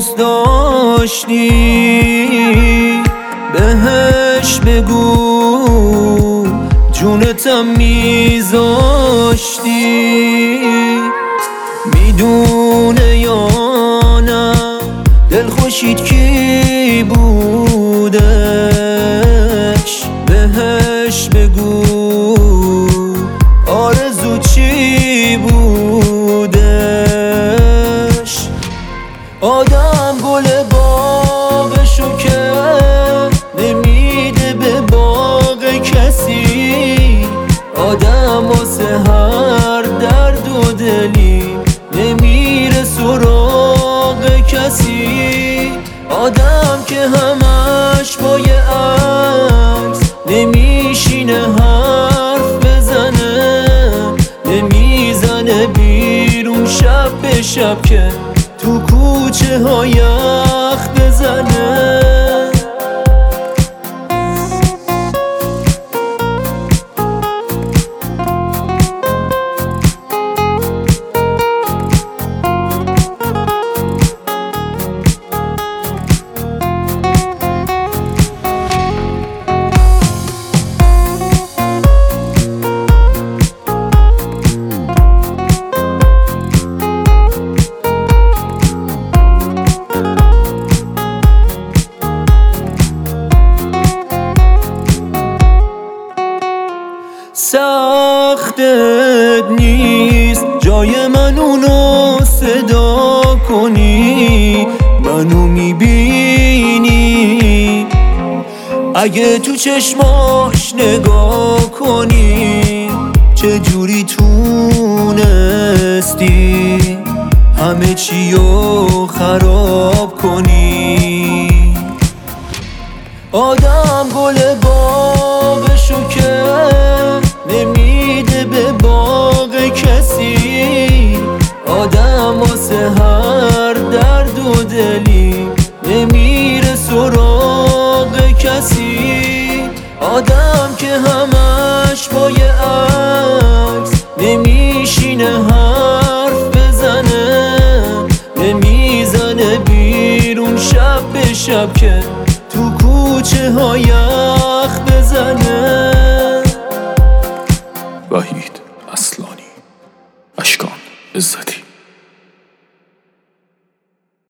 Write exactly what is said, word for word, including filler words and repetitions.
دوست داشتی بهش بگو جونتم میذاشتی. میدونه یا نه دلخوشید کی بودش بهش بگو آرزو چی بودش. آدم گل باغشو که نمیده به باغ کسی، آدم واسه هر درد و دلی نمیره سراغ کسی. آدم که همش با یه عکس نمیشینه حرف بزنه، نمیزنه بیرون شب به شب که تو کوچه ها یخ بزنه. سختت نیست جای من اونو صدا کنی، منو میبینی اگه تو چشماش نگاه کنی. چجوری تونستی همه چیو خراب کنی؟ آدم گل باغشو که نمیده به باغ کسی، آدم واسه هر درد و دلی نمیره سراغ کسی. آدم که همش با یه عکس نمیشینه حرف بزنه، نمیزنه بیرون شب به شب که تو کوچه ها یخ بزنه. وحید اصلانی، اشکان عزتی.